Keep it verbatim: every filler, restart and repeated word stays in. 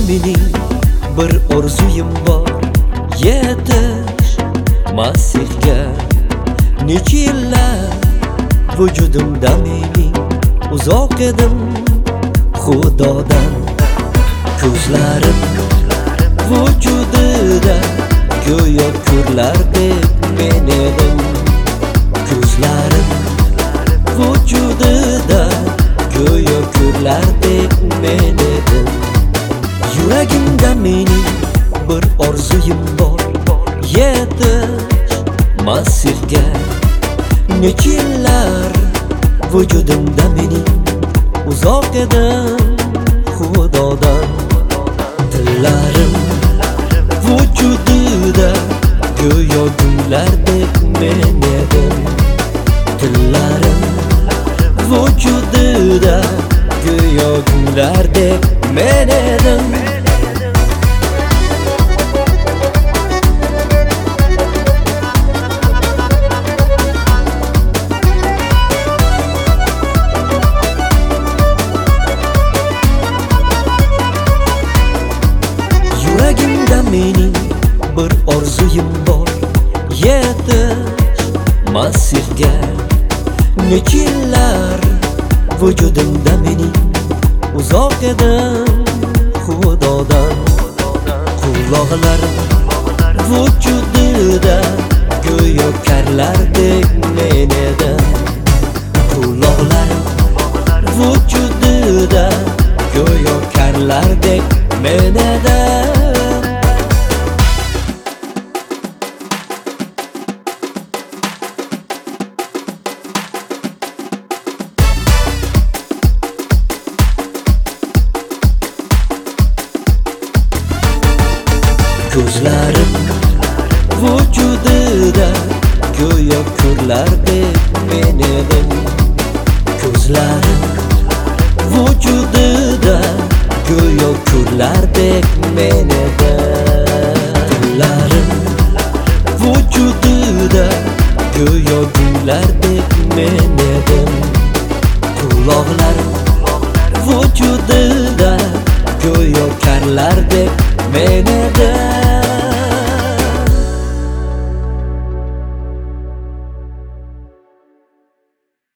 mening bir orzuyim bor, yetish Masihga. Necha yillar vujudimda mening uzoq edim Xudodan. Ko'zlarim vujudida go'yo ko'rlardek men edim. Ko'zlarim vujudida go'yo ko'rlardek men edim. Yuragimda mening bir orzuyim bor, yetish Masihga. Necha yillar vujudimda mening uzoq edim Xudodan. Tillarim vujudida go'yo gullardek men edim. Tillarim vujudida go'yo gullardek men edim. Yuragimda mening bir orzuyim bor, yetish Masihga. Necha yillar vujudimda mening uzoq edim Xudodan. Quloqlarim vujudida go'yo karlardek men edim. Quloqlarim vujudida go'yo karlardek men edim. Ko'zlarim vujudida go'yo ko'rlardek men edim. Ko'zlarim vujudida go'yo ko'rlardek men edim. Tillarim vujudida go'yo gullardek men edim. Quloqlarim vujudida go'yo karlardek men edim.